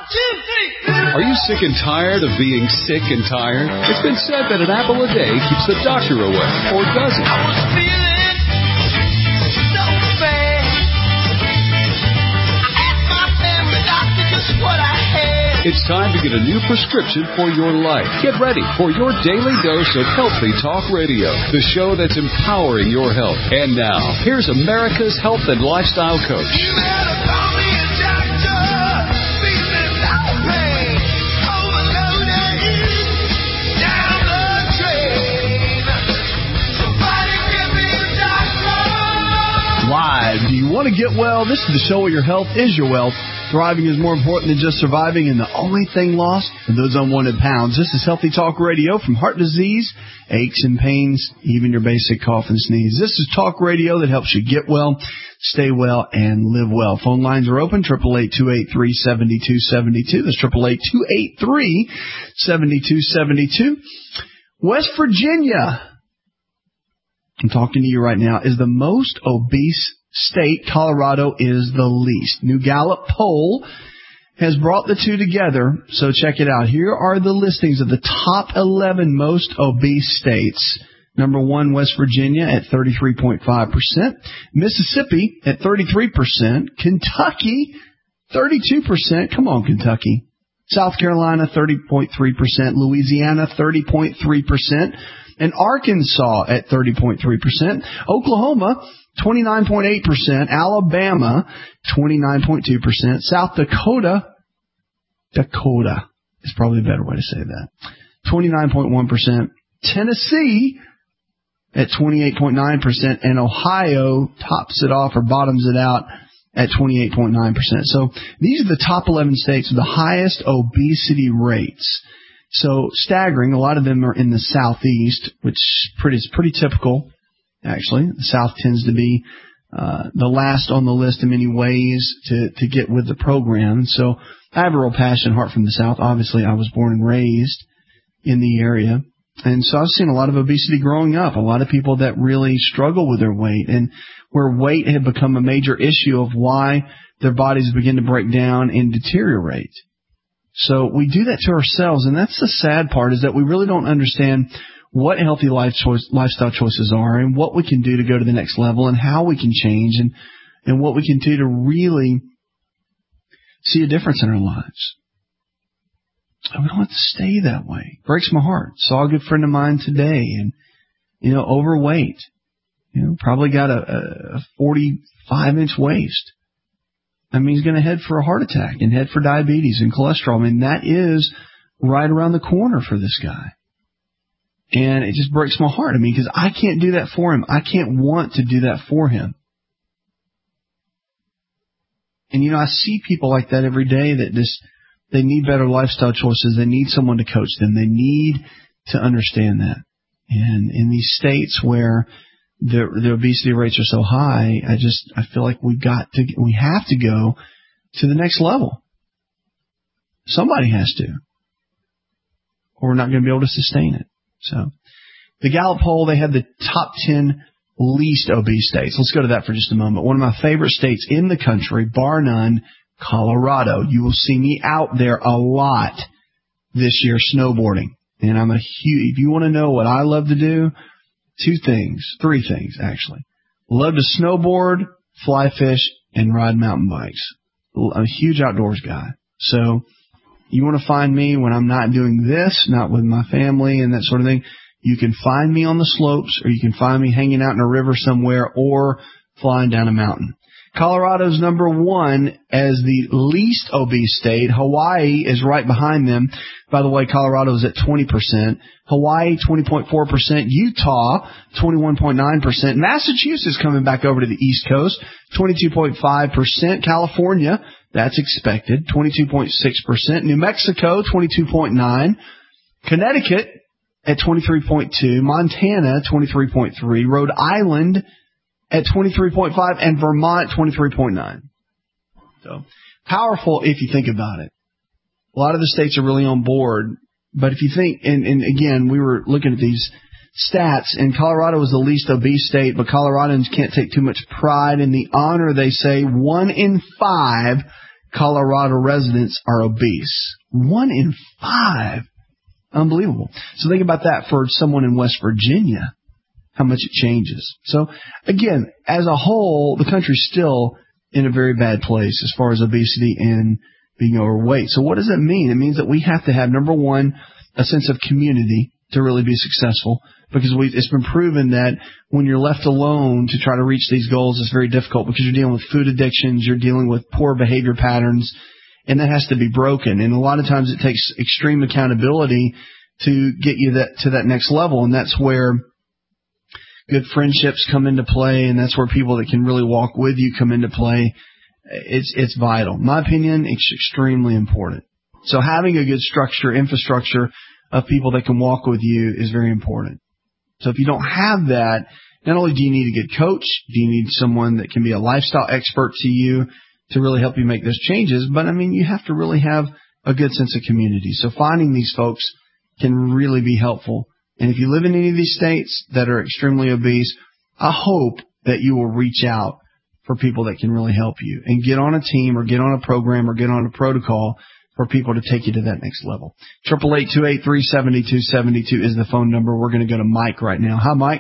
Are you sick and tired of being sick and tired? It's been said that an apple a day keeps the doctor away, or does it? I was feeling so bad. I asked my family doctor just what I had. It's time to get a new prescription for your life. Get ready for your daily dose of Healthy Talk Radio, the show that's empowering your health. And now, here's America's health and lifestyle coach. You better call me a doctor. Feeling no pain. Overloaded. Down the drain. Somebody give me a doctor. Live. Do you want to get well? This is the show where your health is your wealth. Thriving is more important than just surviving, and the only thing lost are those unwanted pounds. This is Healthy Talk Radio. From heart disease, aches and pains, even your basic cough and sneeze. This is talk radio that helps you get well, stay well, and live well. Phone lines are open, 888-283-7272. That's 888-283-7272. West Virginia, I'm talking to you right now, is the most obese state. Colorado is the least. New Gallup poll has brought the two together, so check it out. Here are the listings of the top 11 most obese states. Number 1, West Virginia at 33.5%. Mississippi at 33%. Kentucky, 32%. Come on, Kentucky. South Carolina, 30.3%. Louisiana, 30.3%. And Arkansas at 30.3%. Oklahoma, 29.8%, Alabama, 29.2%, South Dakota is probably a better way to say that, 29.1%, Tennessee at 28.9%, and Ohio tops it off or bottoms it out at 28.9%. So these are the top 11 states with the highest obesity rates. So staggering, a lot of them are in the southeast, which is pretty typical. Actually, the South tends to be the last on the list in many ways to get with the program. So I have a real passion and heart from the South. Obviously, I was born and raised in the area. And so I've seen a lot of obesity growing up, a lot of people that really struggle with their weight, and where weight had become a major issue of why their bodies begin to break down and deteriorate. So we do that to ourselves, and that's the sad part, is that we really don't understand what healthy lifestyle choices are and what we can do to go to the next level and how we can change and what we can do to really see a difference in our lives. We don't have to stay that way. It breaks my heart. Saw a good friend of mine today and, overweight. Probably got a 45-inch waist. I mean, he's going to head for a heart attack and head for diabetes and cholesterol. I mean, that is right around the corner for this guy. And it just breaks my heart. I mean, because I can't do that for him. I can't want to do that for him. And, I see people like that every day that they need better lifestyle choices. They need someone to coach them. They need to understand that. And in these states where the obesity rates are so high, I feel like we have to go to the next level. Somebody has to, or we're not going to be able to sustain it. So the Gallup poll, they had the top 10 least obese states. Let's go to that for just a moment. One of my favorite states in the country, bar none, Colorado. You will see me out there a lot this year snowboarding. And if you want to know what I love to do, three things actually. Love to snowboard, fly fish, and ride mountain bikes. I'm a huge outdoors guy. So you want to find me when I'm not doing this, not with my family and that sort of thing, you can find me on the slopes, or you can find me hanging out in a river somewhere or flying down a mountain. Colorado's number 1 as the least obese state. Hawaii is right behind them. By the way, Colorado is at 20%. Hawaii, 20.4%. Utah, 21.9%. Massachusetts coming back over to the East Coast, 22.5%. California, that's expected, 22.6%. New Mexico, 22.9%. Connecticut at 23.2%. Montana, 23.3%. Rhode Island at 23.5%, and Vermont, 23.9%. So powerful if you think about it. A lot of the states are really on board, but if you think, and again, we were looking at these stats, and Colorado is the least obese state, but Coloradans can't take too much pride in the honor. They say 1 in 5 Colorado residents are obese. 1 in 5. Unbelievable. So think about that for someone in West Virginia, how much it changes. So, again, as a whole, the country's still in a very bad place as far as obesity and being overweight. So what does it mean? It means that we have to have, number one, a sense of community to really be successful, because it's been proven that when you're left alone to try to reach these goals, it's very difficult because you're dealing with food addictions, you're dealing with poor behavior patterns, and that has to be broken. And a lot of times it takes extreme accountability to get you to that next level, and that's where good friendships come into play, and that's where people that can really walk with you come into play. It's vital. In my opinion, it's extremely important. So having a good infrastructure of people that can walk with you is very important. So if you don't have that, not only do you need a good coach, do you need someone that can be a lifestyle expert to you to really help you make those changes, but I mean, you have to really have a good sense of community. So finding these folks can really be helpful. And if you live in any of these states that are extremely obese, I hope that you will reach out for people that can really help you and get on a team or get on a program or get on a protocol for people to take you to that next level. 888-283-7272 is the phone number. We're going to go to Mike right now. Hi, Mike.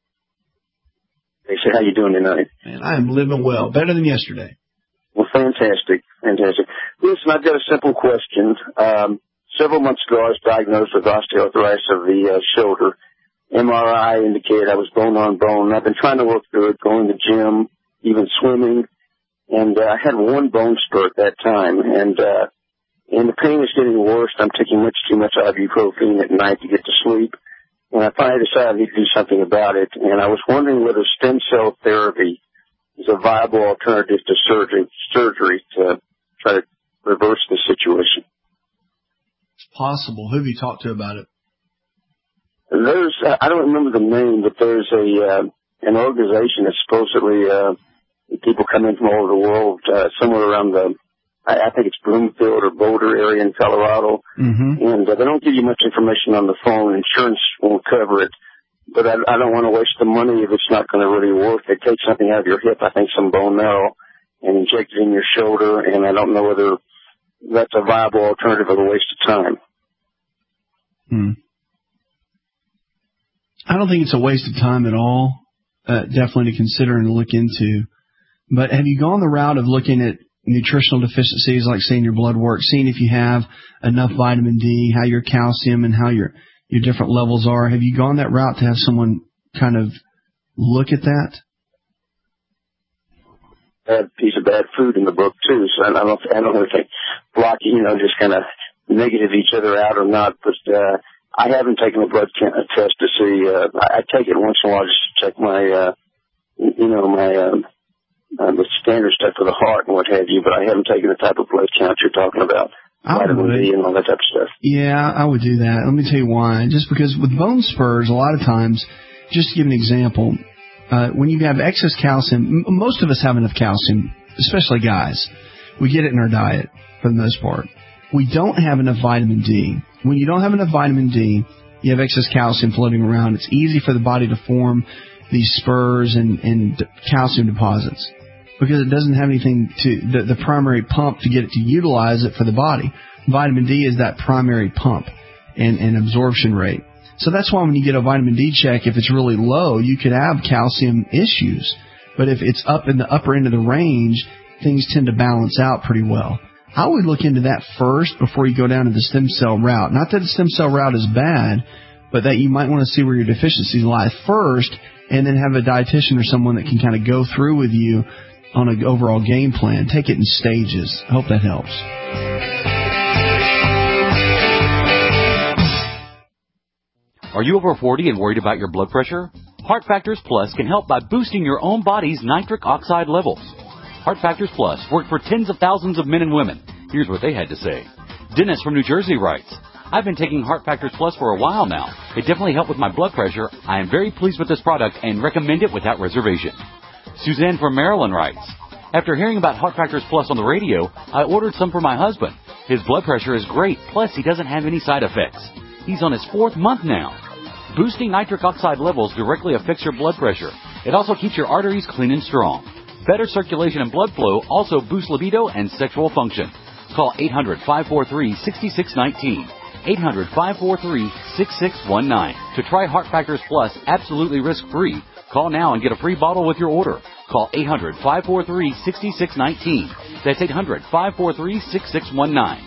Hey, so how you doing tonight? Man, I am living well. Better than yesterday. Well, fantastic. Listen, I've got a simple question. Several months ago, I was diagnosed with osteoarthritis of the shoulder. MRI indicated I was bone on bone. I've been trying to work through it, going to the gym, even swimming, and I had one bone spur at that time, and the pain is getting worse. I'm taking much too much ibuprofen at night to get to sleep, and I finally decided I need to do something about it, and I was wondering whether stem cell therapy is a viable alternative to surgery to try to reverse the situation. It's possible. Who have you talked to about it? I don't remember the name, but there's an organization that supposedly people come in from all over the world, somewhere around I think it's Bloomfield or Boulder area in Colorado. Mm-hmm. And they don't give you much information on the phone. Insurance won't cover it. But I don't want to waste the money if it's not going to really work. They take something out of your hip, I think some bone marrow, and inject it in your shoulder, and I don't know whether that's a viable alternative or a waste of time. I don't think it's a waste of time at all. Definitely to consider and look into. But have you gone the route of looking at nutritional deficiencies, like seeing your blood work, seeing if you have enough vitamin D, how your calcium and how your different levels are? Have you gone that route to have someone kind of look at that? A piece of bad food in the book too, so I don't know if they block, just kind of negative each other out or not, but I haven't taken a blood test to see. I take it once in a while just to check my, the standard stuff for the heart and what have you, but I haven't taken the type of blood count you're talking about, vitamin D and all that type of stuff. Yeah, I would do that. Let me tell you why. Just because with bone spurs, a lot of times, just to give an example, when you have excess calcium, most of us have enough calcium, especially guys. We get it in our diet for the most part. We don't have enough vitamin D. When you don't have enough vitamin D, you have excess calcium floating around. It's easy for the body to form these spurs and calcium deposits because it doesn't have anything to the primary pump to get it to utilize it for the body. Vitamin D is that primary pump and absorption rate. So that's why when you get a vitamin D check, if it's really low, you could have calcium issues. But if it's up in the upper end of the range, things tend to balance out pretty well. I would look into that first before you go down to the stem cell route. Not that the stem cell route is bad, but that you might want to see where your deficiencies lie first and then have a dietitian or someone that can kind of go through with you on an overall game plan. Take it in stages. I hope that helps. Are you over 40 and worried about your blood pressure? Heart Factors Plus can help by boosting your own body's nitric oxide levels. Heart Factors Plus worked for tens of thousands of men and women. Here's what they had to say. Dennis from New Jersey writes, I've been taking Heart Factors Plus for a while now. It definitely helped with my blood pressure. I am very pleased with this product and recommend it without reservation. Suzanne from Maryland writes, after hearing about Heart Factors Plus on the radio, I ordered some for my husband. His blood pressure is great, plus he doesn't have any side effects. He's on his 4th month now. Boosting nitric oxide levels directly affects your blood pressure. It also keeps your arteries clean and strong. Better circulation and blood flow also boosts libido and sexual function. Call 800-543-6619. 800-543-6619. To try Heart Factors Plus absolutely risk-free, call now and get a free bottle with your order. Call 800-543-6619. That's 800-543-6619.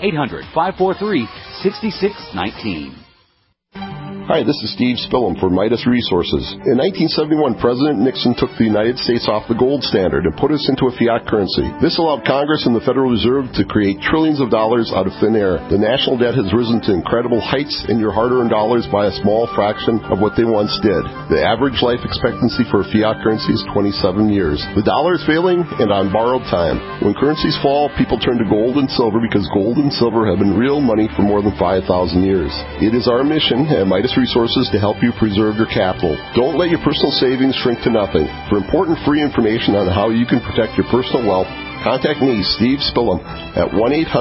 800-543-6619. Hi, this is Steve Spillum for Midas Resources. In 1971, President Nixon took the United States off the gold standard and put us into a fiat currency. This allowed Congress and the Federal Reserve to create trillions of dollars out of thin air. The national debt has risen to incredible heights, and your hard-earned dollars by a small fraction of what they once did. The average life expectancy for a fiat currency is 27 years. The dollar is failing and on borrowed time. When currencies fall, people turn to gold and silver because gold and silver have been real money for more than 5,000 years. It is our mission at Midas Resources to help you preserve your capital. Don't let your personal savings shrink to nothing. For important free information on how you can protect your personal wealth, contact me, Steve Spillum, at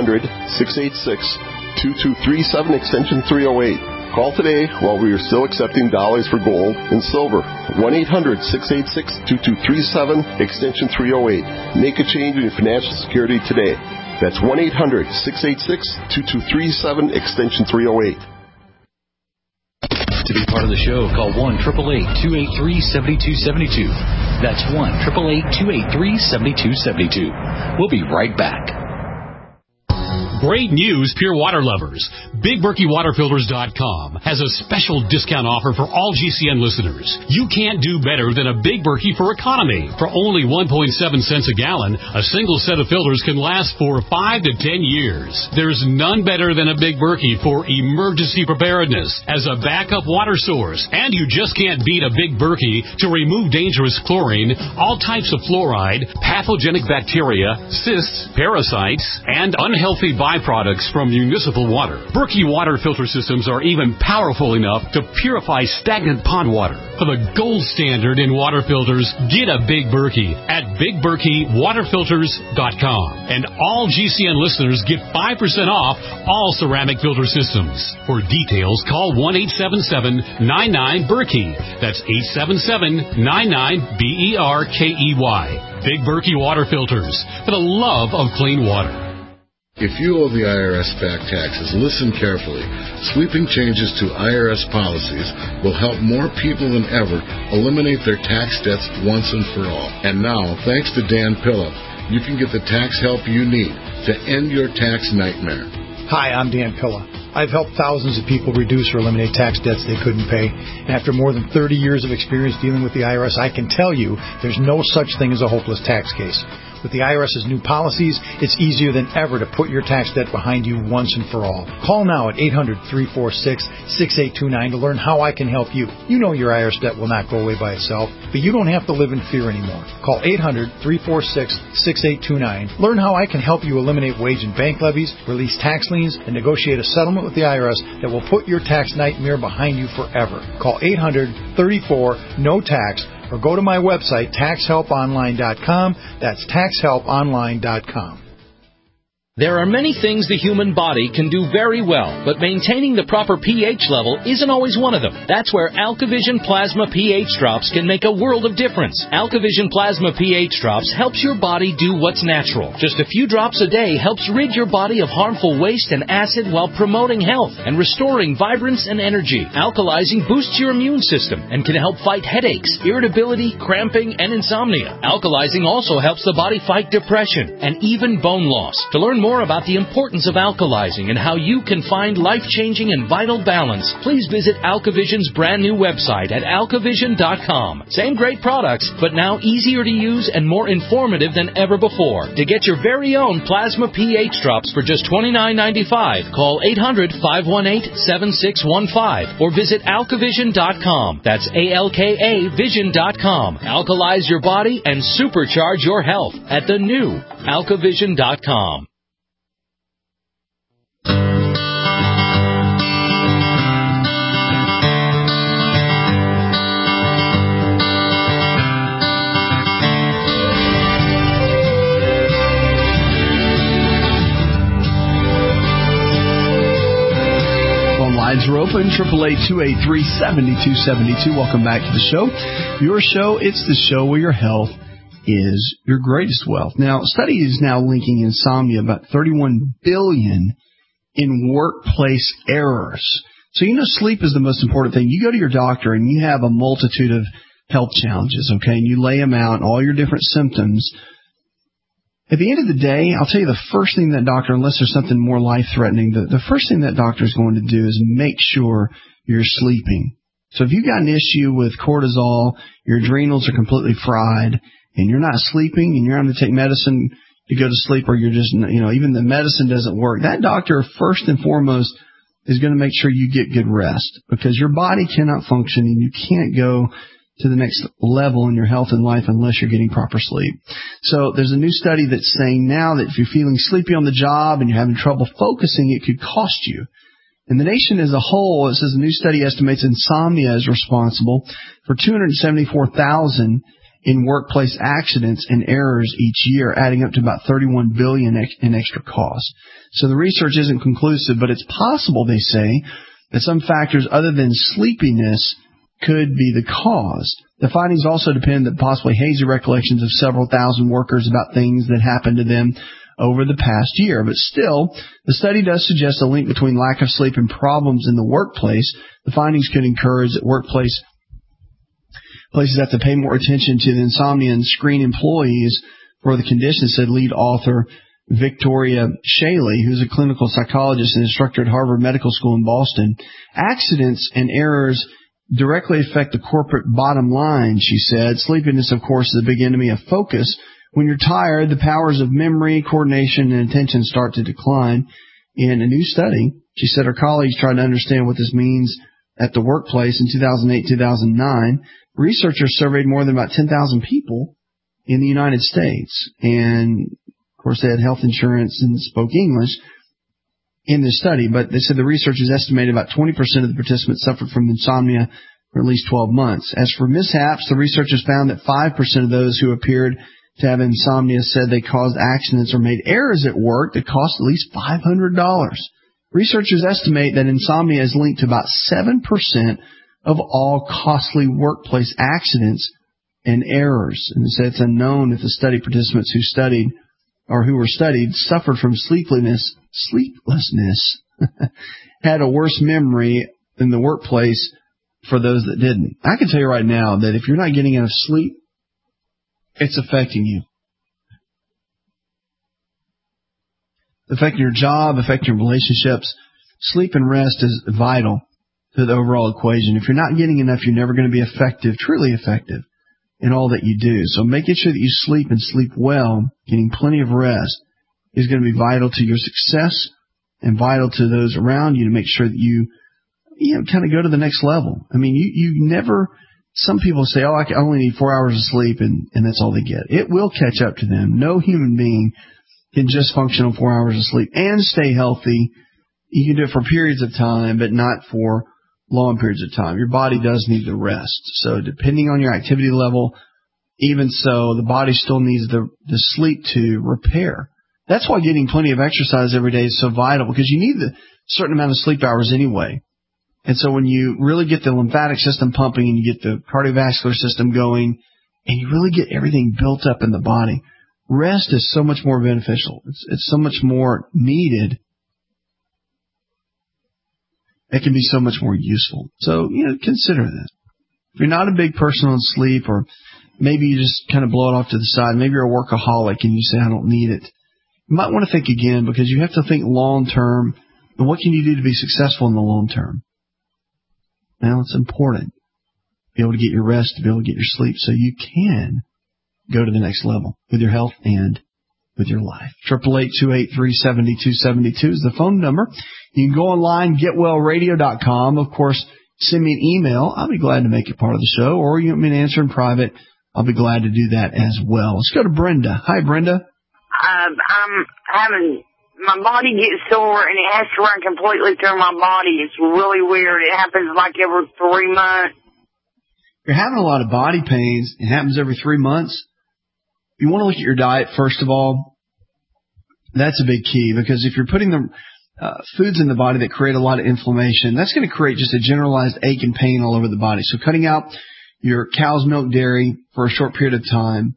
1-800-686-2237, extension 308. Call today while we are still accepting dollars for gold and silver. 1-800-686-2237, extension 308. Make a change in your financial security today. That's 1-800-686-2237, extension 308. To be part of the show, call 1-888-283-7272. That's 1-888-283-7272. We'll be right back. Great news, pure water lovers. BigBerkeyWaterFilters.com has a special discount offer for all GCN listeners. You can't do better than a Big Berkey for economy. For only 1.7 cents a gallon, a single set of filters can last for 5 to 10 years. There's none better than a Big Berkey for emergency preparedness as a backup water source. And you just can't beat a Big Berkey to remove dangerous chlorine, all types of fluoride, pathogenic bacteria, cysts, parasites, and unhealthy byproducts from municipal water. Berkey water filter systems are even powerful enough to purify stagnant pond water. For the gold standard in water filters, get a Big Berkey at BigBerkeyWaterFilters.com. And all GCN listeners get 5% off all ceramic filter systems. For details, call 1-877-99-BERKEY. That's 877-99-BERKEY. Big Berkey Water Filters, for the love of clean water. If you owe the IRS back taxes, listen carefully. Sweeping changes to IRS policies will help more people than ever eliminate their tax debts once and for all. And now, thanks to Dan Pilla, you can get the tax help you need to end your tax nightmare. Hi, I'm Dan Pilla. I've helped thousands of people reduce or eliminate tax debts they couldn't pay. And after more than 30 years of experience dealing with the IRS, I can tell you there's no such thing as a hopeless tax case. With the IRS's new policies, it's easier than ever to put your tax debt behind you once and for all. Call now at 800-346-6829 to learn how I can help you. You know your IRS debt will not go away by itself, but you don't have to live in fear anymore. Call 800-346-6829. Learn how I can help you eliminate wage and bank levies, release tax liens, and negotiate a settlement with the IRS that will put your tax nightmare behind you forever. Call 800-34-NO-TAX or go to my website, TaxHelpOnline.com. That's TaxHelpOnline.com. There are many things the human body can do very well, but maintaining the proper pH level isn't always one of them. That's where AlkaVision Plasma pH Drops can make a world of difference. AlkaVision Plasma pH Drops helps your body do what's natural. Just a few drops a day helps rid your body of harmful waste and acid while promoting health and restoring vibrance and energy. Alkalizing boosts your immune system and can help fight headaches, irritability, cramping, and insomnia. Alkalizing also helps the body fight depression and even bone loss. To learn more about the importance of alkalizing and how you can find life-changing and vital balance, please visit AlkaVision's brand new website at alkavision.com. Same great products, but now easier to use and more informative than ever before. To get your very own Plasma pH Drops for just $29.95, call 800-518-7615 or visit alkavision.com. That's ALKAvision.com. Alkalize your body and supercharge your health at the new alkavision.com. Lines are open, 888-283-7272. Welcome back to the show. Your show, it's the show where your health is your greatest wealth. Now, a study is now linking insomnia, about 31 billion in workplace errors. So sleep is the most important thing. You go to your doctor and you have a multitude of health challenges, okay, and you lay them out, all your different symptoms. At the end of the day, I'll tell you the first thing that doctor, unless there's something more life-threatening, the first thing that doctor is going to do is make sure you're sleeping. So if you've got an issue with cortisol, your adrenals are completely fried, and you're not sleeping, and you're having to take medicine to go to sleep, or you're just, even the medicine doesn't work, that doctor, first and foremost, is going to make sure you get good rest, because your body cannot function, and you can't go to the next level in your health and life unless you're getting proper sleep. So there's a new study that's saying now that if you're feeling sleepy on the job and you're having trouble focusing, it could cost you. In the nation as a whole, it says a new study estimates insomnia is responsible for 274,000 in workplace accidents and errors each year, adding up to about $31 billion in extra costs. So the research isn't conclusive, but it's possible, they say, that some factors other than sleepiness could be the cause. The findings also depend on possibly hazy recollections of several thousand workers about things that happened to them over the past year. But still, the study does suggest a link between lack of sleep and problems in the workplace. The findings could encourage that places have to pay more attention to the insomnia and screen employees for the condition, said lead author Victoria Shaley, who's a clinical psychologist and instructor at Harvard Medical School in Boston. Accidents and errors directly affect the corporate bottom line, she said. Sleepiness, of course, is a big enemy of focus. When you're tired, the powers of memory, coordination, and attention start to decline. In a new study, she said her colleagues tried to understand what this means at the workplace in 2008-2009. Researchers surveyed more than about 10,000 people in the United States. And, of course, they had health insurance and spoke English in this study, but they said the researchers estimated about 20% of the participants suffered from insomnia for at least 12 months. As for mishaps, the researchers found that 5% of those who appeared to have insomnia said they caused accidents or made errors at work that cost at least $500. Researchers estimate that insomnia is linked to about 7% of all costly workplace accidents and errors. And they say it's unknown if the study participants who were studied suffered from sleeplessness had a worse memory in the workplace for those that didn't. I can tell you right now that if you're not getting enough sleep, it's affecting you. It's affecting your job, affecting your relationships. Sleep and rest is vital to the overall equation. If you're not getting enough, you're never going to be effective, truly effective in all that you do. So making sure that you sleep and sleep well, getting plenty of rest, is going to be vital to your success and vital to those around you to make sure that you kind of go to the next level. I mean, you never, some people say, I only need 4 hours of sleep and that's all they get. It will catch up to them. No human being can just function on 4 hours of sleep and stay healthy. You can do it for periods of time, but not for long periods of time. Your body does need the rest. So depending on your activity level, even so, the body still needs the sleep to repair. That's why getting plenty of exercise every day is so vital, because you need a certain amount of sleep hours anyway. And so when you really get the lymphatic system pumping and you get the cardiovascular system going and you really get everything built up in the body, rest is so much more beneficial. It's so much more needed. It can be so much more useful. So, consider that. If you're not a big person on sleep, or maybe you just kind of blow it off to the side, maybe you're a workaholic and you say, I don't need it, you might want to think again, because you have to think long term. And what can you do to be successful in the long term? Now, it's important to be able to get your rest, to be able to get your sleep, so you can go to the next level with your health and with your life. 888-283-7272 is the phone number. You can go online, getwellradio.com. Of course, send me an email. I'll be glad to make it part of the show. Or you want me to answer in private, I'll be glad to do that as well. Let's go to Brenda. Hi, Brenda. I'm having, my body gets sore and it has to run completely through my body. It's really weird. It happens like every 3 months. You're having a lot of body pains. It happens every 3 months. You want to look at your diet, first of all. That's a big key, because if you're putting the foods in the body that create a lot of inflammation, that's going to create just a generalized ache and pain all over the body. So cutting out your cow's milk dairy for a short period of time,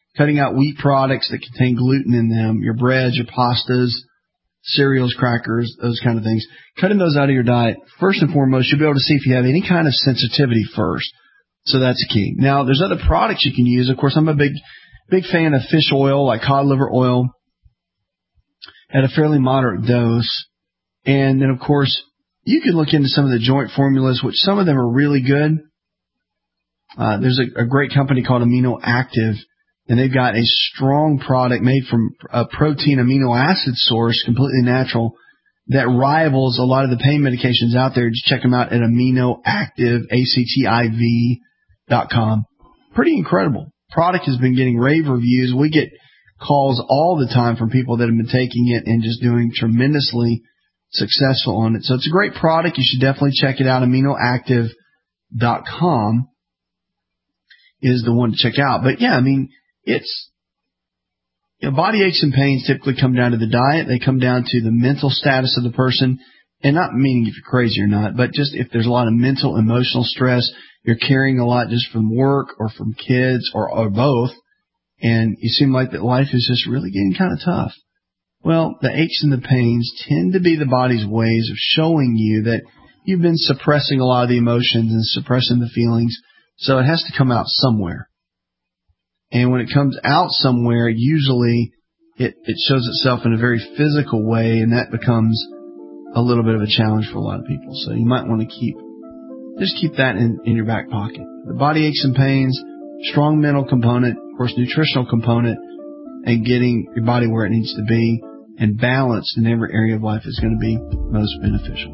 cutting out wheat products that contain gluten in them, your breads, your pastas, cereals, crackers, those kind of things. Cutting those out of your diet, first and foremost, you'll be able to see if you have any kind of sensitivity first. So that's key. Now, there's other products you can use. Of course, I'm a big fan of fish oil, like cod liver oil, at a fairly moderate dose. And then, of course, you can look into some of the joint formulas, which some of them are really good. There's a great company called Amino Active, and they've got a strong product made from a protein amino acid source, completely natural, that rivals a lot of the pain medications out there. Just check them out at aminoactive, ACTIV.com. Pretty incredible. Product has been getting rave reviews. We get calls all the time from people that have been taking it and just doing tremendously successful on it. So it's a great product. You should definitely check it out. AminoActive.com is the one to check out. But yeah, I mean, it's, body aches and pains typically come down to the diet. They come down to the mental status of the person, and not meaning if you're crazy or not, but just if there's a lot of mental, emotional stress, you're carrying a lot just from work or from kids or both, and you seem like that life is just really getting kind of tough. Well, the aches and the pains tend to be the body's ways of showing you that you've been suppressing a lot of the emotions and suppressing the feelings, so it has to come out somewhere. And when it comes out somewhere, usually it shows itself in a very physical way, and that becomes a little bit of a challenge for a lot of people. So you might want to keep that in your back pocket. The body aches and pains, strong mental component, of course, nutritional component, and getting your body where it needs to be and balanced in every area of life is going to be most beneficial.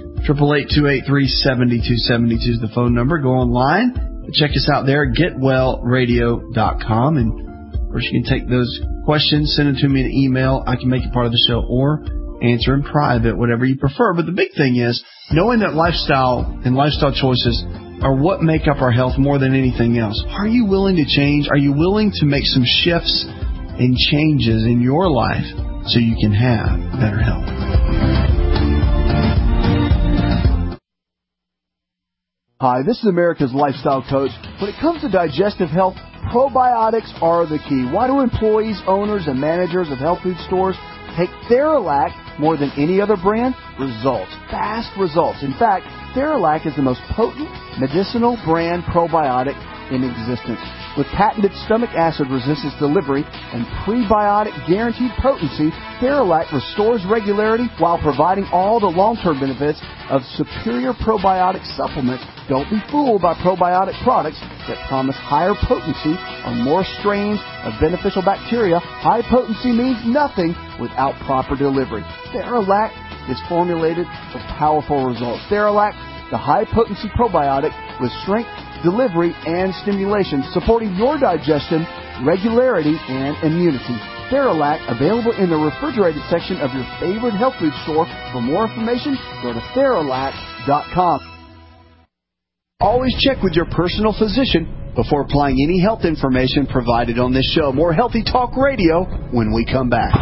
888-283-7272 is the phone number. Go online. Check us out there, getwellradio.com. And, of course, you can take those questions, send them to me in an email. I can make it part of the show or answer in private, whatever you prefer. But the big thing is knowing that lifestyle and lifestyle choices are what make up our health more than anything else. Are you willing to change? Are you willing to make some shifts and changes in your life so you can have better health? Hi, this is America's Lifestyle Coach. When it comes to digestive health, probiotics are the key. Why do employees, owners, and managers of health food stores take Theralac more than any other brand? Results. Fast results. In fact, Theralac is the most potent medicinal brand probiotic in existence. With patented stomach acid resistance delivery and prebiotic guaranteed potency, Theralac restores regularity while providing all the long-term benefits of superior probiotic supplements. Don't be fooled by probiotic products that promise higher potency on more strains of beneficial bacteria. High potency means nothing without proper delivery. Theralac is formulated for powerful results. Theralac, the high-potency probiotic with strength, delivery, and stimulation, supporting your digestion, regularity, and immunity. Theralac, available in the refrigerated section of your favorite health food store. For more information, go to Theralac.com. Always check with your personal physician before applying any health information provided on this show. More Healthy Talk Radio when we come back.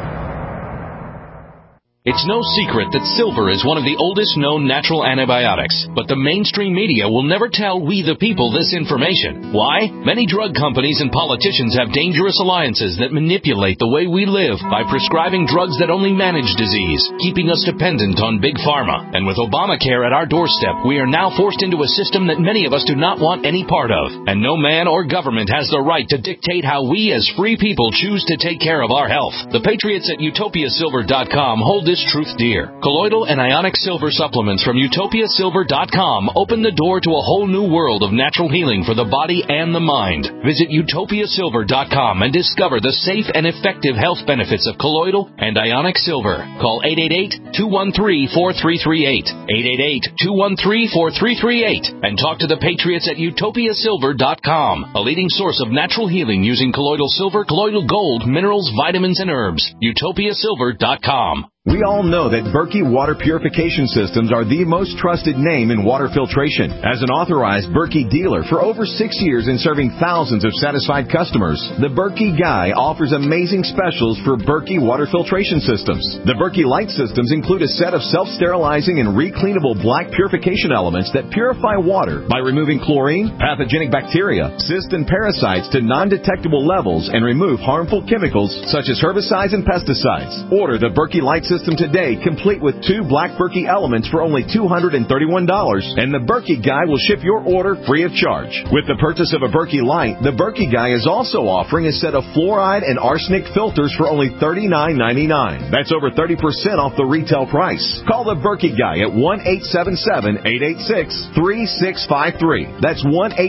It's no secret that silver is one of the oldest known natural antibiotics, but the mainstream media will never tell we the people this information. Why? Many drug companies and politicians have dangerous alliances that manipulate the way we live by prescribing drugs that only manage disease, keeping us dependent on big pharma. And with Obamacare at our doorstep, we are now forced into a system that many of us do not want any part of. And no man or government has the right to dictate how we as free people choose to take care of our health. The patriots at UtopiaSilver.com hold this truth dear. Colloidal and ionic silver supplements from UtopiaSilver.com open the door to a whole new world of natural healing for the body and the mind. Visit UtopiaSilver.com and discover the safe and effective health benefits of colloidal and ionic silver. Call 888-213-4338. 888-213-4338 and talk to the patriots at UtopiaSilver.com, a leading source of natural healing using colloidal silver, colloidal gold, minerals, vitamins, and herbs. UtopiaSilver.com. We all know that Berkey Water Purification Systems are the most trusted name in water filtration. As an authorized Berkey dealer for over 6 years and serving thousands of satisfied customers, the Berkey Guy offers amazing specials for Berkey Water Filtration Systems. The Berkey Light Systems include a set of self-sterilizing and recleanable black purification elements that purify water by removing chlorine, pathogenic bacteria, cysts, and parasites to non-detectable levels and remove harmful chemicals such as herbicides and pesticides. Order the Berkey Light System today, complete with 2 black Berkey elements for only $231, and the Berkey Guy will ship your order free of charge. With the purchase of a Berkey Light, the Berkey Guy is also offering a set of fluoride and arsenic filters for only $39.99. That's over 30% off the retail price. Call the Berkey Guy at 1-877-886-3653. That's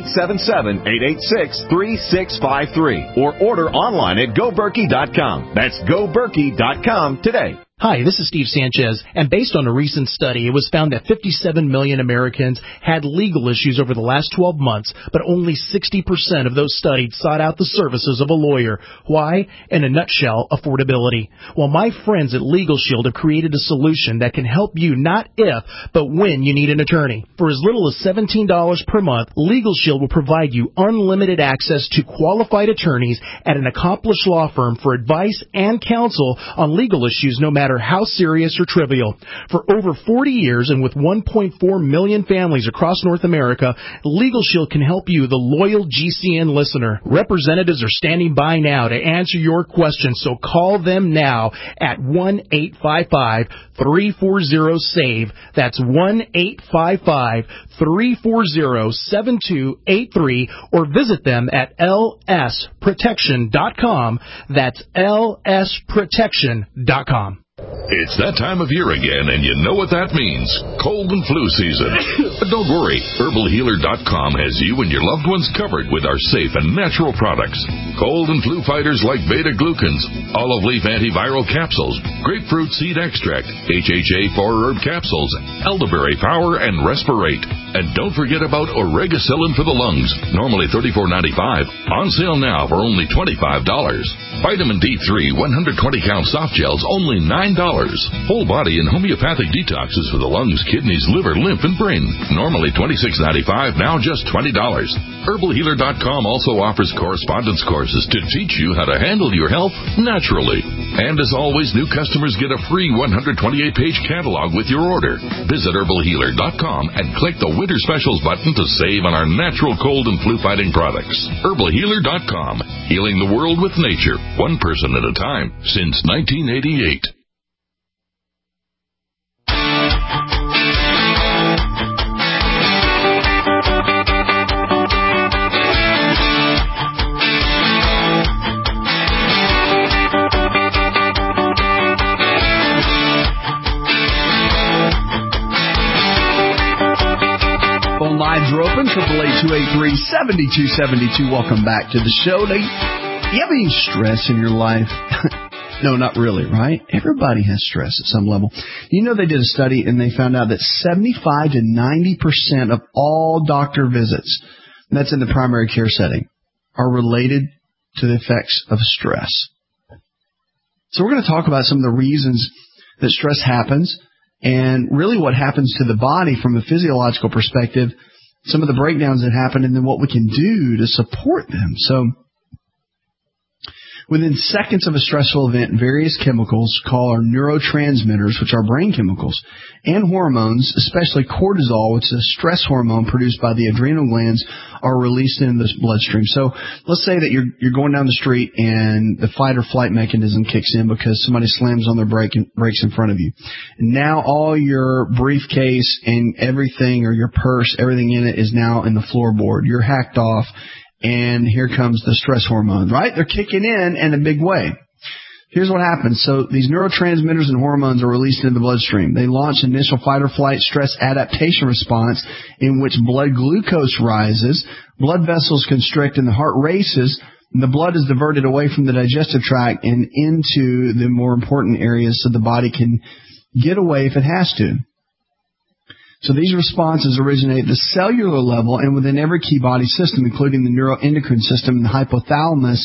1-877-886-3653. Or order online at GoBerkey.com. That's GoBerkey.com today. Hi, this is Steve Sanchez, and based on a recent study, it was found that 57 million Americans had legal issues over the last 12 months, but only 60% of those studied sought out the services of a lawyer. Why? In a nutshell, affordability. Well, my friends at Legal Shield have created a solution that can help you not if, but when you need an attorney. For as little as $17 per month, Legal Shield will provide you unlimited access to qualified attorneys at an accomplished law firm for advice and counsel on legal issues, no matter how serious or trivial. For over 40 years and with 1.4 million families across North America, Legal Shield can help you, the loyal GCN listener. Representatives are standing by now to answer your questions, so call them now at 1-855-340-SAVE. That's 1-855-340-7283, or visit them at lsprotection.com. That's lsprotection.com. It's that time of year again, and you know what that means. Cold and flu season. But don't worry. HerbalHealer.com has you and your loved ones covered with our safe and natural products. Cold and flu fighters like beta-glucans, olive leaf antiviral capsules, grapefruit seed extract, HHA 4-herb capsules, elderberry power, and respirate. And don't forget about Oregacillin for the lungs, normally $34.95, on sale now for only $25. Vitamin D3 120-count soft gels, only $9. Whole body and homeopathic detoxes for the lungs, kidneys, liver, lymph, and brain, normally $26.95, now just $20. HerbalHealer.com also offers correspondence courses to teach you how to handle your health naturally. And as always, new customers get a free 128-page catalog with your order. Visit HerbalHealer.com and click the Winter Specials button to save on our natural cold and flu-fighting products. HerbalHealer.com, healing the world with nature, one person at a time, since 1988. Phone lines are open, 888-283-7272. Welcome back to the show. Now, you have any stress in your life? No, not really, right? Everybody has stress at some level. You know, they did a study and they found out that 75 to 90% of all doctor visits, and that's in the primary care setting, are related to the effects of stress. So we're going to talk about some of the reasons that stress happens and really what happens to the body from a physiological perspective, some of the breakdowns that happen, and then what we can do to support them. So within seconds of a stressful event, various chemicals called our neurotransmitters, which are brain chemicals, and hormones, especially cortisol, which is a stress hormone produced by the adrenal glands, are released into the bloodstream. So let's say that you're going down the street and the fight or flight mechanism kicks in because somebody slams on their brakes in front of you. And now all your briefcase and everything, or your purse, everything in it is now in the floorboard. You're hacked off. And here comes the stress hormone, right? They're kicking in a big way. Here's what happens. So these neurotransmitters and hormones are released into the bloodstream. They launch an initial fight or flight stress adaptation response in which blood glucose rises, blood vessels constrict, and the heart races. And the blood is diverted away from the digestive tract and into the more important areas so the body can get away if it has to. So these responses originate at the cellular level and within every key body system, including the neuroendocrine system and the hypothalamus,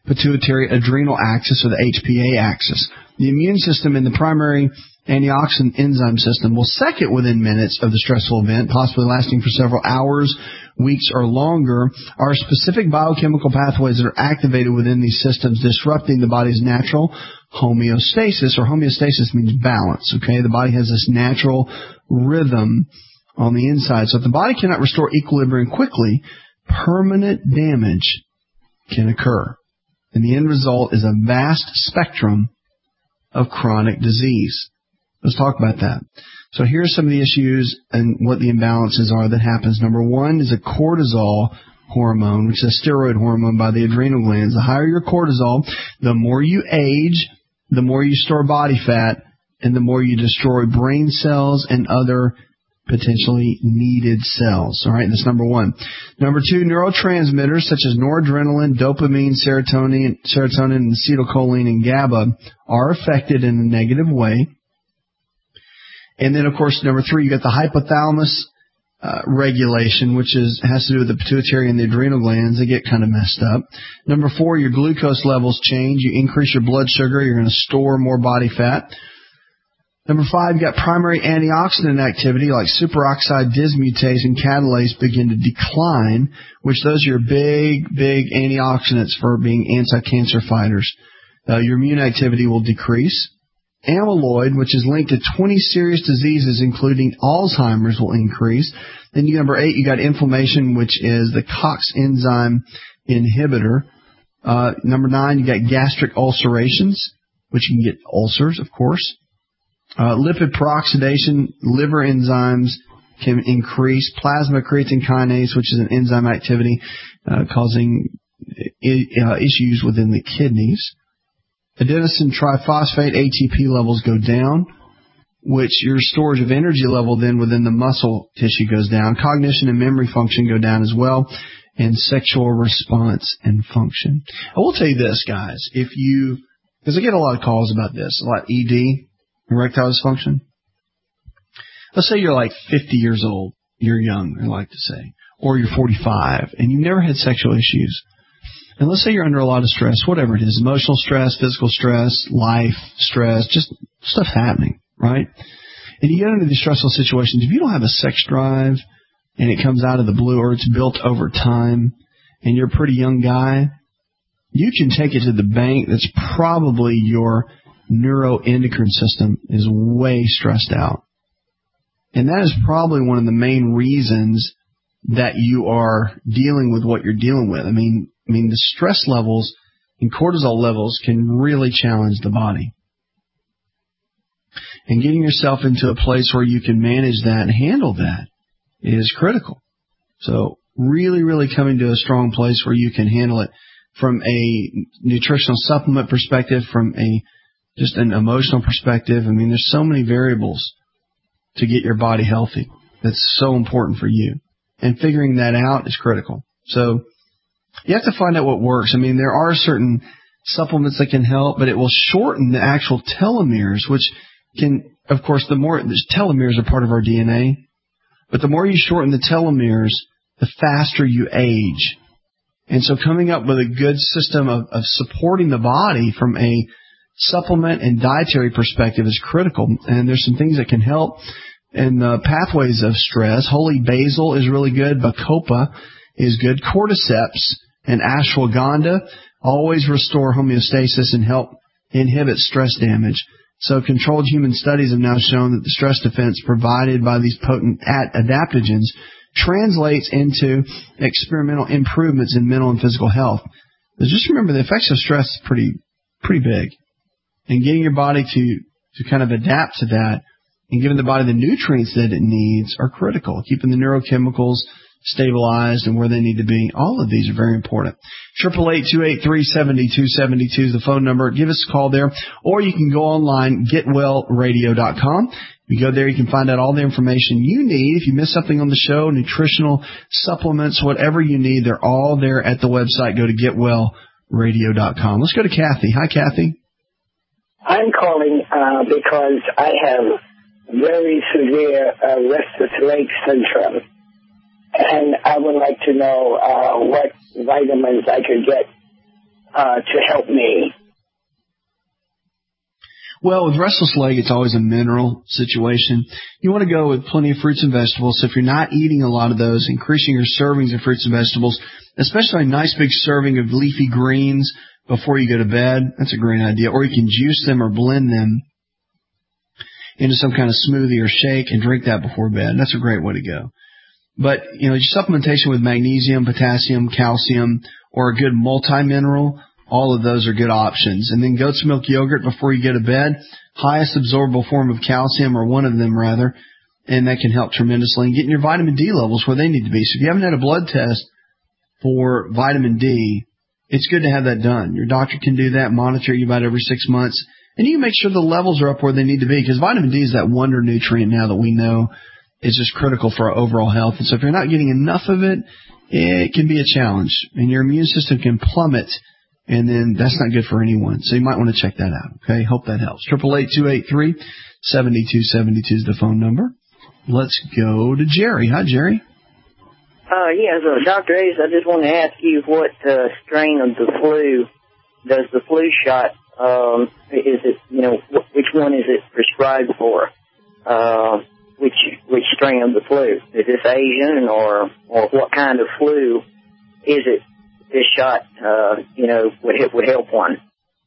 pituitary adrenal axis, or the HPA axis. The immune system and the primary antioxidant enzyme system will second within minutes of the stressful event, possibly lasting for several hours, weeks, or longer. Are specific biochemical pathways that are activated within these systems, disrupting the body's natural homeostasis, or homeostasis means balance, okay? The body has this natural rhythm on the inside. So if the body cannot restore equilibrium quickly, permanent damage can occur. And the end result is a vast spectrum of chronic disease. Let's talk about that. So here's some of the issues and what the imbalances are that happens. Number one is a cortisol hormone, which is a steroid hormone by the adrenal glands. The higher your cortisol, the more you age, the more you store body fat, and the more you destroy brain cells and other potentially needed cells. All right, that's number one. Number two, neurotransmitters such as noradrenaline, dopamine, serotonin, and acetylcholine, and GABA are affected in a negative way. And then, of course, number three, you got the hypothalamus regulation, which has to do with the pituitary and the adrenal glands. They get kind of messed up. Number four, your glucose levels change. You increase your blood sugar. You're going to store more body fat. Number five, you got primary antioxidant activity like superoxide dismutase and catalase begin to decline, which those are your big antioxidants for being anti-cancer fighters. Your immune activity will decrease. Amyloid, which is linked to 20 serious diseases, including Alzheimer's, will increase. Then number eight, you got inflammation, which is the COX enzyme inhibitor. Number nine, you got gastric ulcerations, which you can get ulcers, of course. Lipid peroxidation, liver enzymes can increase. Plasma creatine kinase, which is an enzyme activity causing issues within the kidneys. Adenosine triphosphate, ATP levels go down, which your storage of energy level then within the muscle tissue goes down. Cognition and memory function go down as well, and sexual response and function. I will tell you this, guys, because I get a lot of calls about this, a lot of ED, erectile dysfunction. Let's say you're like 50 years old, you're young, I like to say, or you're 45, and you've never had sexual issues. And let's say you're under a lot of stress, whatever it is, emotional stress, physical stress, life stress, just stuff happening, right? And you get into these stressful situations. If you don't have a sex drive and it comes out of the blue, or it's built over time, and you're a pretty young guy, you can take it to the bank. That's probably your neuroendocrine system is way stressed out. And that is probably one of the main reasons that you are dealing with what you're dealing with. I mean, the stress levels and cortisol levels can really challenge the body. And getting yourself into a place where you can manage that and handle that is critical. So really, really coming to a strong place where you can handle it from a nutritional supplement perspective, from just an emotional perspective. I mean, there's so many variables to get your body healthy. That's so important for you. And figuring that out is critical. So you have to find out what works. I mean, there are certain supplements that can help, but it will shorten the actual telomeres, which can, of course, telomeres are part of our DNA, but the more you shorten the telomeres, the faster you age. And so coming up with a good system of supporting the body from a supplement and dietary perspective is critical. And there's some things that can help in the pathways of stress. Holy basil is really good. Bacopa is good. Cordyceps and ashwagandha always restore homeostasis and help inhibit stress damage. So controlled human studies have now shown that the stress defense provided by these potent adaptogens translates into experimental improvements in mental and physical health. But just remember, the effects of stress is pretty big. And getting your body to kind of adapt to that and giving the body the nutrients that it needs are critical. Keeping the neurochemicals stabilized and where they need to be. All of these are very important. 888-283-7272 is the phone number. Give us a call there. Or you can go online, getwellradio.com. You go there, you can find out all the information you need. If you miss something on the show, nutritional supplements, whatever you need, they're all there at the website. Go to getwellradio.com. Let's go to Kathy. Hi, Kathy. I'm calling because I have very severe restless leg syndrome, and I would like to know what vitamins I could get to help me? Well, with restless leg, it's always a mineral situation. You want to go with plenty of fruits and vegetables. So if you're not eating a lot of those, increasing your servings of fruits and vegetables, especially a nice big serving of leafy greens before you go to bed, that's a great idea. Or you can juice them or blend them into some kind of smoothie or shake and drink that before bed. That's a great way to go. But, your supplementation with magnesium, potassium, calcium, or a good multi-mineral, all of those are good options. And then goat's milk yogurt before you go to bed, highest absorbable form of calcium, or one of them rather, and that can help tremendously. And getting your vitamin D levels where they need to be. So if you haven't had a blood test for vitamin D, it's good to have that done. Your doctor can do that, monitor you about every 6 months, and you can make sure the levels are up where they need to be, because vitamin D is that wonder nutrient now that we know is just critical for our overall health. And so if you're not getting enough of it, it can be a challenge, and your immune system can plummet, and then that's not good for anyone. So you might want to check that out, okay? Hope that helps. 888-283-7272 is the phone number. Let's go to Jerry. Hi, Jerry. Yes, Dr. Ace, I just want to ask you what strain of the flu does the flu shot, is it, which one is it prescribed for? Which strain of the flu? Is this Asian or what kind of flu is it this shot, would help one?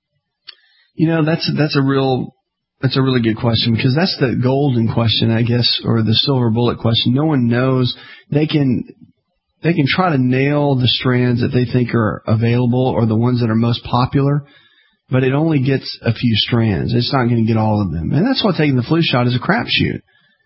That's a really good question, because that's the golden question, I guess, or the silver bullet question. No one knows. They can try to nail the strands that they think are available or the ones that are most popular, but it only gets a few strands. It's not going to get all of them. And that's why taking the flu shot is a crapshoot.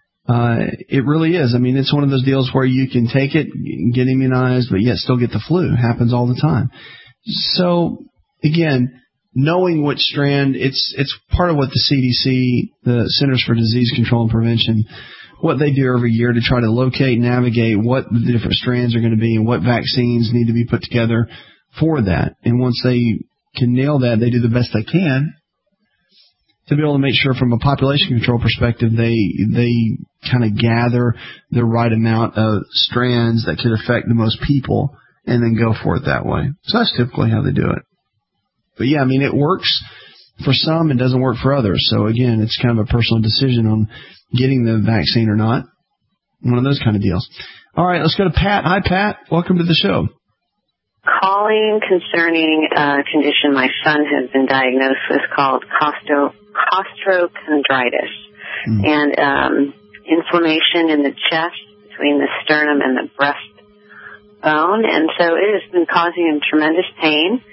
It really is. I mean, it's one of those deals where you can take it, get immunized, but yet still get the flu. It happens all the time. So, again, knowing which strand, it's part of what the CDC, the Centers for Disease Control and Prevention, what they do every year to try to locate, navigate what the different strands are going to be and what vaccines need to be put together for that. And once they can nail that, they do the best they can to be able to make sure from a population control perspective they kind of gather the right amount of strands that could affect the most people and then go for it that way. So that's typically how they do it. But yeah, I mean, it works for some and doesn't work for others. So again, it's kind of a personal decision on getting the vaccine or not. One of those kind of deals. All right, let's go to Pat. Hi, Pat. Welcome to the show. Calling concerning a condition my son has been diagnosed with called costochondritis, and inflammation in the chest between the sternum and the breastbone, and so it has been causing him tremendous pain.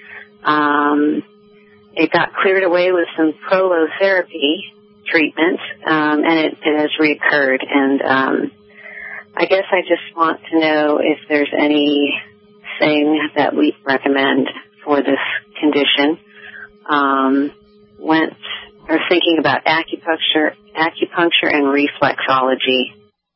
It got cleared away with some prolotherapy treatment, and it has reoccurred, and I guess I just want to know if there's anything that we recommend for this condition. Thinking about acupuncture and reflexology.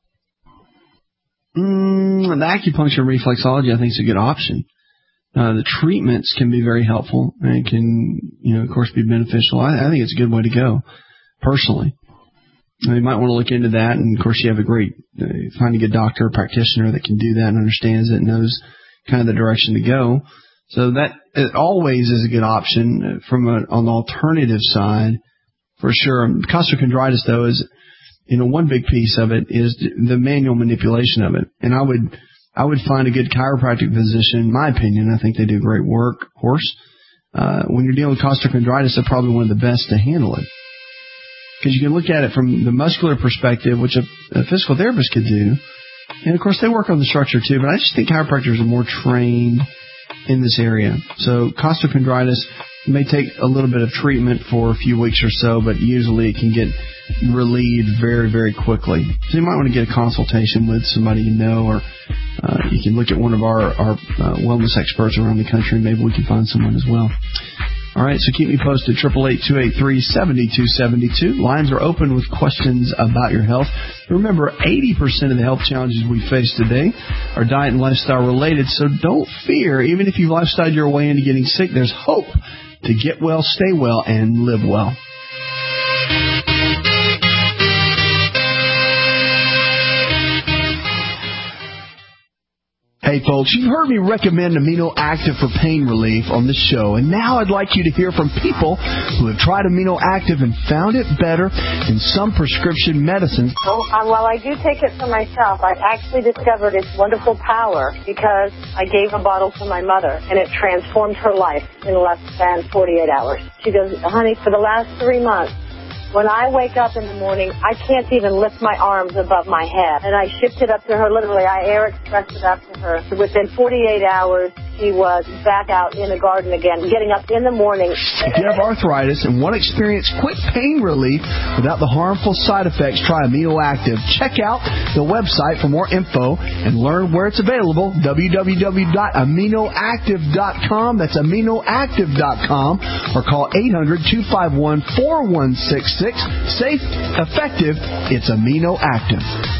The acupuncture and reflexology, I think, is a good option. The treatments can be very helpful and can, of course, be beneficial. I think it's a good way to go, personally. You might want to look into that, and of course, you have a great find a good doctor or practitioner that can do that and understands it and knows kind of the direction to go. So that it always is a good option on the alternative side. For sure. Costochondritis, though, is, one big piece of it is the manual manipulation of it. And I would find a good chiropractic physician, in my opinion. I think they do great work, of course. When you're dealing with costochondritis, they're probably one of the best to handle it. Because you can look at it from the muscular perspective, which a physical therapist could do. And, of course, they work on the structure, too. But I just think chiropractors are more trained in this area. So costochondritis may take a little bit of treatment for a few weeks or so, but usually it can get relieved very, very quickly. So you might want to get a consultation with somebody you know, or you can look at one of our wellness experts around the country. Maybe we can find someone as well. All right, so keep me posted, 888-283-7272. Lines are open with questions about your health. Remember, 80% of the health challenges we face today are diet and lifestyle related, so don't fear. Even if you've lifestyled your way into getting sick, there's hope to get well, stay well, and live well. Hey, folks, you've heard me recommend Amino Active for pain relief on this show, and now I'd like you to hear from people who have tried Amino Active and found it better than some prescription medicines. While I do take it for myself, I actually discovered its wonderful power because I gave a bottle to my mother, and it transformed her life in less than 48 hours. She goes, honey, for the last 3 months, when I wake up in the morning, I can't even lift my arms above my head. And I shipped it up to her, literally. I air expressed it up to her. Within 48 hours, she was back out in the garden again, getting up in the morning. If you have arthritis and want to experience quick pain relief without the harmful side effects, try Amino Active. Check out the website for more info and learn where it's available, www.aminoactive.com. That's aminoactive.com, or call 800-251-4166. Safe, effective, it's Amino Active.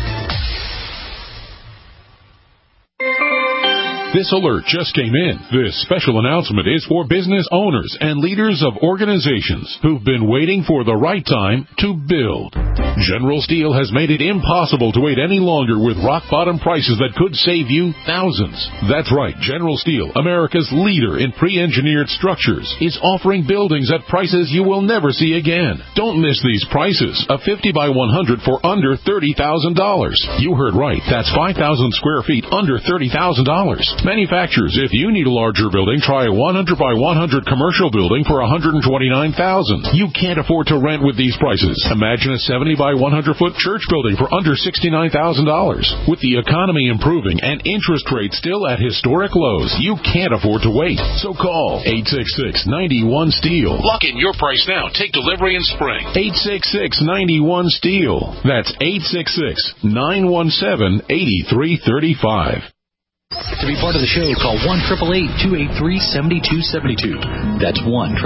This alert just came in. This special announcement is for business owners and leaders of organizations who've been waiting for the right time to build. General Steel has made it impossible to wait any longer with rock-bottom prices that could save you thousands. That's right, General Steel, America's leader in pre-engineered structures, is offering buildings at prices you will never see again. Don't miss these prices. A 50 by 100 for under $30,000. You heard right. That's 5,000 square feet under $30,000. Manufacturers, if you need a larger building, try a 100 by 100 commercial building for $129,000. You can't afford to rent with these prices. Imagine a 70 by 100 foot church building for under $69,000. With the economy improving and interest rates still at historic lows, you can't afford to wait. So call 866-91-STEEL. Lock in your price now. Take delivery in spring. 866-91-STEEL. That's 866-917-8335. To be part of the show, call 1-888-283-7272. That's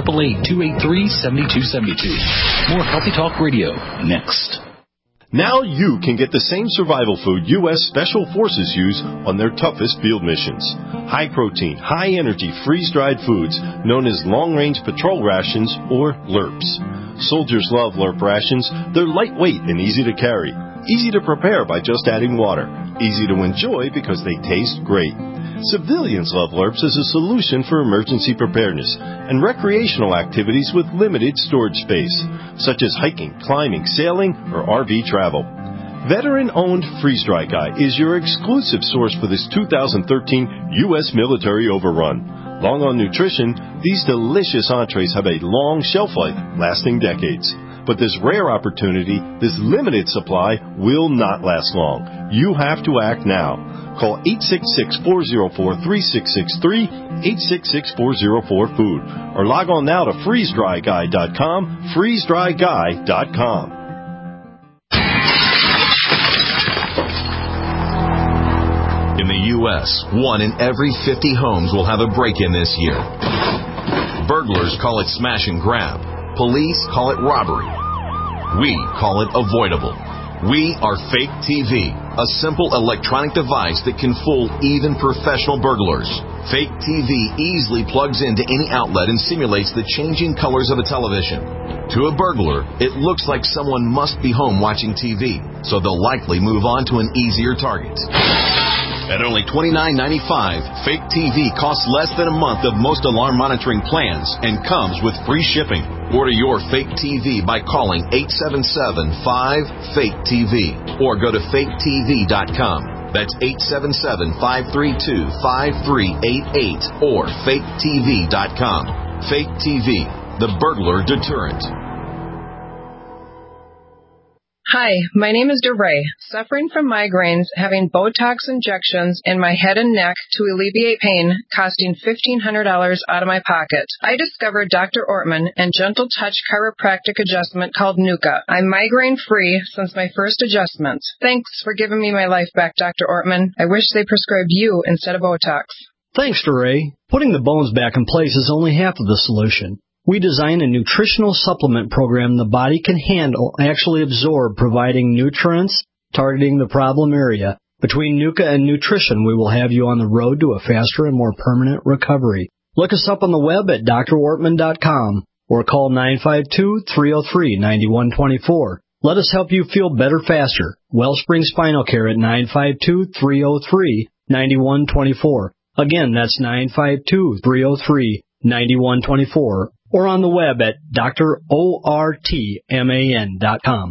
1-888-283-7272. More Healthy Talk Radio next. Now you can get the same survival food U.S. Special Forces use on their toughest field missions. High-protein, high-energy, freeze-dried foods known as long-range patrol rations, or LRPs. Soldiers love LRP rations. They're lightweight and easy to carry. Easy to prepare by just adding water. Easy to enjoy because they taste great. Civilians love LRPs as a solution for emergency preparedness and recreational activities with limited storage space, such as hiking, climbing, sailing, or RV travel. Veteran-owned Freeze Dry Guy is your exclusive source for this 2013 U.S. military overrun. Long on nutrition, these delicious entrees have a long shelf life, lasting decades. But this rare opportunity, this limited supply, will not last long. You have to act now. Call 866-404-3663, 866-404-FOOD, or log on now to freezedryguy.com, freezedryguy.com. In the U.S., 1 in every 50 homes will have a break-in this year. Burglars call it smash and grab. Police call it robbery. We call it avoidable. We are Fake TV, a simple electronic device that can fool even professional burglars. Fake TV easily plugs into any outlet and simulates the changing colors of a television. To a burglar, it looks like someone must be home watching TV, so they'll likely move on to an easier target. At only $29.95, Fake TV costs less than a month of most alarm monitoring plans and comes with free shipping. Order your Fake TV by calling 877-5-FAKE-TV or go to faketv.com. That's 877-532-5388 or faketv.com. Fake TV, the burglar deterrent. Hi, my name is DeRay, suffering from migraines, having Botox injections in my head and neck to alleviate pain, costing $1,500 out of my pocket. I discovered Dr. Ortman and Gentle Touch chiropractic adjustment called Nuka. I'm migraine-free since my first adjustment. Thanks for giving me my life back, Dr. Ortman. I wish they prescribed you instead of Botox. Thanks, DeRay. Putting the bones back in place is only half of the solution. We design a nutritional supplement program the body can handle, actually absorb, providing nutrients, targeting the problem area. Between Nuka and nutrition, we will have you on the road to a faster and more permanent recovery. Look us up on the web at drortman.com or call 952-303-9124. Let us help you feel better faster. Wellspring Spinal Care at 952-303-9124. Again, that's 952-303-9124. Or on the web at drortman.com.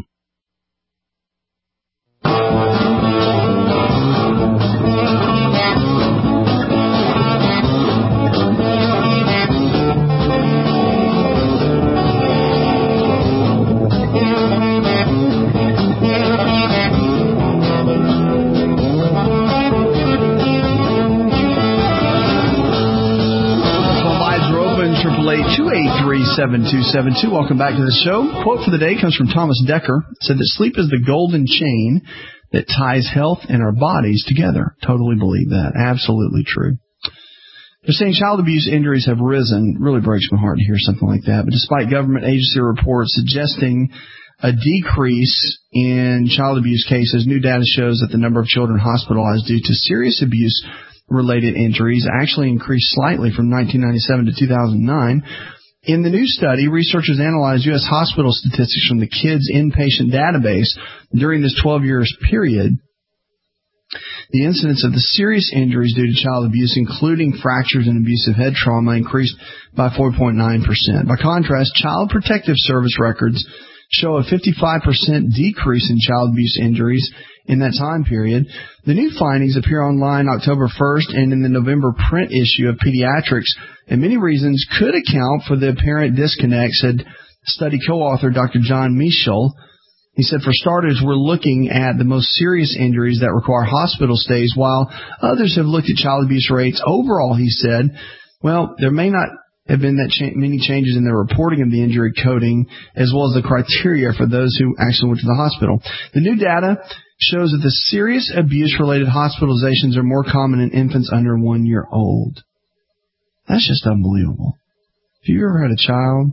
Welcome back to the show. Quote for the day comes from Thomas Dekker. It said that sleep is the golden chain that ties health and our bodies together. Totally believe that. Absolutely true. They're saying child abuse injuries have risen. Really breaks my heart to hear something like that. But despite government agency reports suggesting a decrease in child abuse cases, new data shows that the number of children hospitalized due to serious abuse-related injuries actually increased slightly from 1997 to 2009. In the new study, researchers analyzed U.S. hospital statistics from the Kids Inpatient Database during this 12-year period. The incidence of the serious injuries due to child abuse, including fractures and abusive head trauma, increased by 4.9%. By contrast, Child Protective Service records show a 55% decrease in child abuse injuries in that time period. The new findings appear online October 1st and in the November print issue of Pediatrics, and many reasons could account for the apparent disconnect, said study co-author Dr. John Michel. He said, for starters, we're looking at the most serious injuries that require hospital stays, while others have looked at child abuse rates. Overall, he said, well, there may not have been that many changes in the reporting of the injury coding, as well as the criteria for those who actually went to the hospital. The new data shows that the serious abuse-related hospitalizations are more common in infants under 1 year old. That's just unbelievable. If you ever had a child,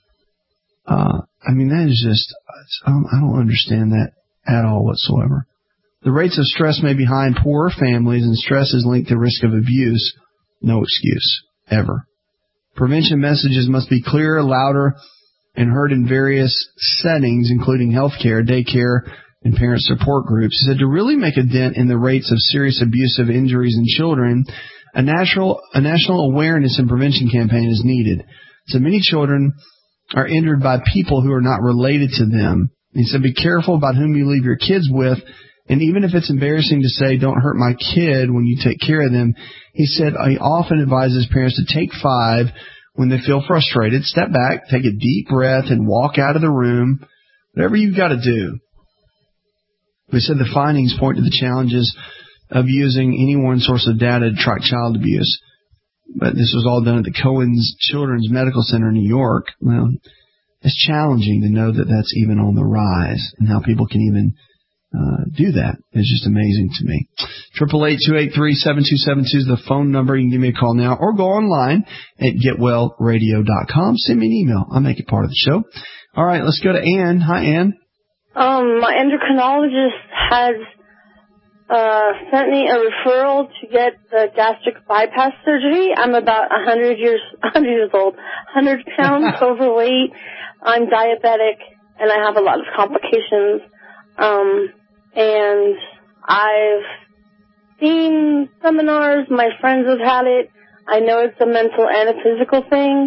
that is just, I don't understand that at all whatsoever. The rates of stress may be high in poorer families, and stress is linked to risk of abuse. No excuse, ever. Prevention messages must be clearer, louder, and heard in various settings, including healthcare, daycare, and parent support groups. He said to really make a dent in the rates of serious abusive injuries in children, a national awareness and prevention campaign is needed. So many children are injured by people who are not related to them. He said, be careful about whom you leave your kids with, and even if it's embarrassing to say, don't hurt my kid when you take care of them, he said, he often advises parents to take 5 when they feel frustrated, step back, take a deep breath, and walk out of the room, whatever you've got to do. He said the findings point to the challenges of using any one source of data to track child abuse. But this was all done at the Cohen's Children's Medical Center in New York. Well, it's challenging to know that that's even on the rise and how people can even do that. It's just amazing to me. 888-283-7272 is the phone number. You can give me a call now or go online at getwellradio.com. Send me an email. I'll make it part of the show. All right, let's go to Ann. Hi, Ann. My endocrinologist has sent me a referral to get the gastric bypass surgery. I'm about 100 years old, 100 pounds overweight. I'm diabetic, and I have a lot of complications. And I've seen seminars. My friends have had it. I know it's a mental and a physical thing.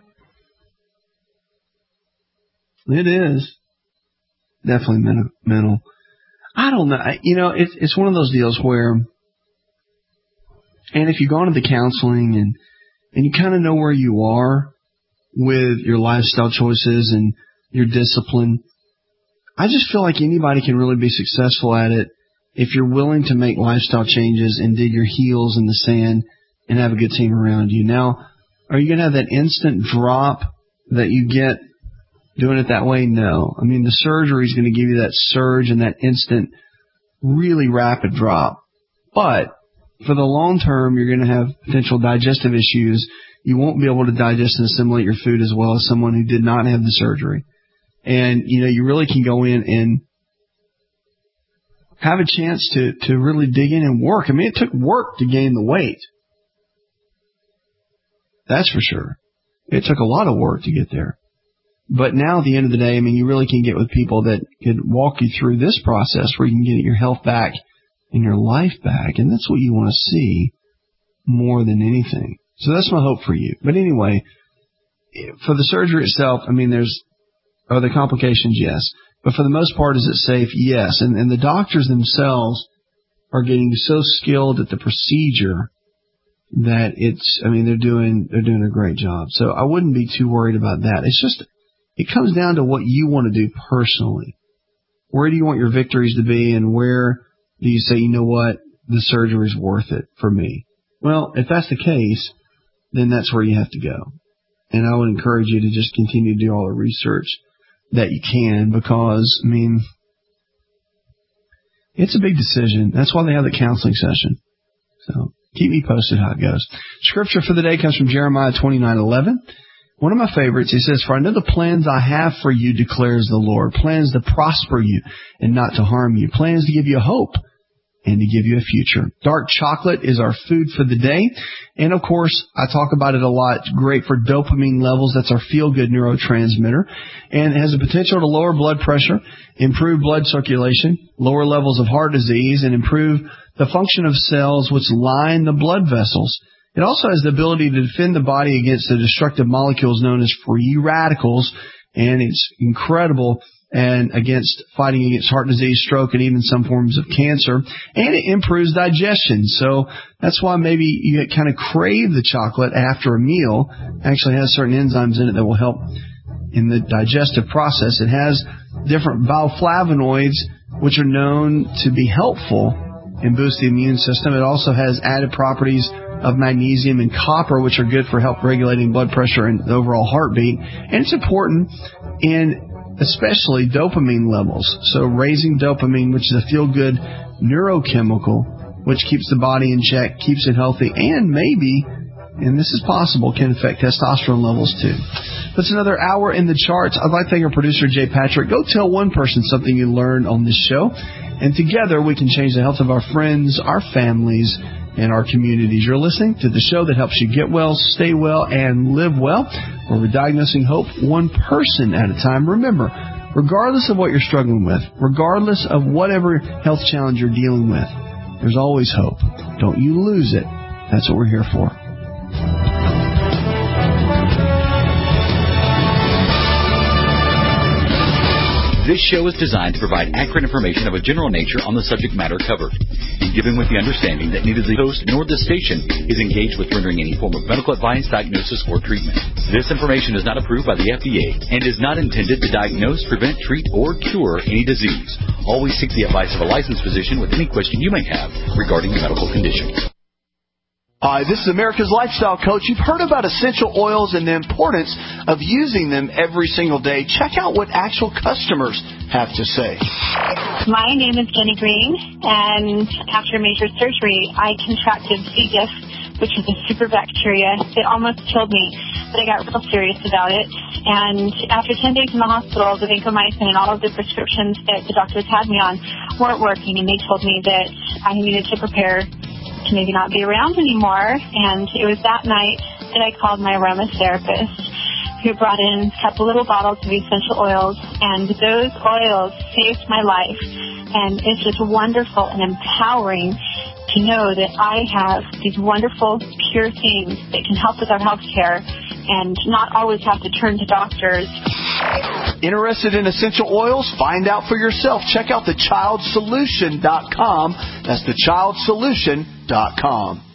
It is. Definitely mental. I don't know. It's one of those deals where, and if you've gone to the counseling and you kind of know where you are with your lifestyle choices and your discipline, I just feel like anybody can really be successful at it if you're willing to make lifestyle changes and dig your heels in the sand and have a good team around you. Now, are you going to have that instant drop that you get doing it that way? No. I mean, the surgery is going to give you that surge and that instant, really rapid drop. But for the long term, you're going to have potential digestive issues. You won't be able to digest and assimilate your food as well as someone who did not have the surgery. And, you really can go in and have a chance to really dig in and work. I mean, it took work to gain the weight. That's for sure. It took a lot of work to get there. But now at the end of the day, I mean, you really can get with people that could walk you through this process where you can get your health back and your life back. And that's what you want to see more than anything. So that's my hope for you. But anyway, for the surgery itself, I mean, are there complications? Yes. But for the most part, is it safe? Yes. And the doctors themselves are getting so skilled at the procedure that they're doing a great job. So I wouldn't be too worried about that. It's just, it comes down to what you want to do personally. Where do you want your victories to be, and where do you say, you know what, the surgery is worth it for me? Well, if that's the case, then that's where you have to go. And I would encourage you to just continue to do all the research that you can, because, I mean, it's a big decision. That's why they have the counseling session. So keep me posted how it goes. Scripture for the day comes from Jeremiah 29:11. One of my favorites. He says, "For I know the plans I have for you, declares the Lord. Plans to prosper you and not to harm you. Plans to give you hope and to give you a future." Dark chocolate is our food for the day. And of course, I talk about it a lot. It's great for dopamine levels. That's our feel-good neurotransmitter. And it has the potential to lower blood pressure, improve blood circulation, lower levels of heart disease, and improve the function of cells which line the blood vessels. It also has the ability to defend the body against the destructive molecules known as free radicals. And it's incredible and fighting against heart disease, stroke, and even some forms of cancer. And it improves digestion. So that's why maybe you kind of crave the chocolate after a meal. It actually has certain enzymes in it that will help in the digestive process. It has different bioflavonoids, which are known to be helpful and boost the immune system. It also has added properties of magnesium and copper, which are good for help regulating blood pressure and the overall heartbeat. And it's important in especially dopamine levels. So raising dopamine, which is a feel-good neurochemical, which keeps the body in check, keeps it healthy, and maybe, and this is possible, can affect testosterone levels too. That's another hour in the charts. I'd like to thank our producer, Jay Patrick. Go tell one person something you learned on this show, and together we can change the health of our friends, our families, and our communities. You're listening to the show that helps you get well, stay well, and live well, where we're diagnosing hope one person at a time. Remember, regardless of what you're struggling with, regardless of whatever health challenge you're dealing with, there's always hope. Don't you lose it. That's what we're here for. This show is designed to provide accurate information of a general nature on the subject matter covered, and given with the understanding that neither the host nor the station is engaged with rendering any form of medical advice, diagnosis, or treatment. This information is not approved by the FDA and is not intended to diagnose, prevent, treat, or cure any disease. Always seek the advice of a licensed physician with any question you may have regarding your medical condition. Hi, this is America's Lifestyle Coach. You've heard about essential oils and the importance of using them every single day. Check out what actual customers have to say. My name is Jenny Green, and after major surgery, I contracted C. diff, which is a super bacteria. It almost killed me, but I got real serious about it. And after 10 days in the hospital, the vancomycin and all of the prescriptions that the doctors had me on weren't working, and they told me that I needed to prepare to maybe not be around anymore. And it was that night that I called my aromatherapist, who brought in a couple little bottles of essential oils, and those oils saved my life. And it's just wonderful and empowering to know that I have these wonderful, pure things that can help with our health care and not always have to turn to doctors. Interested in essential oils? Find out for yourself. Check out thechildsolution.com. That's thechildsolution.com.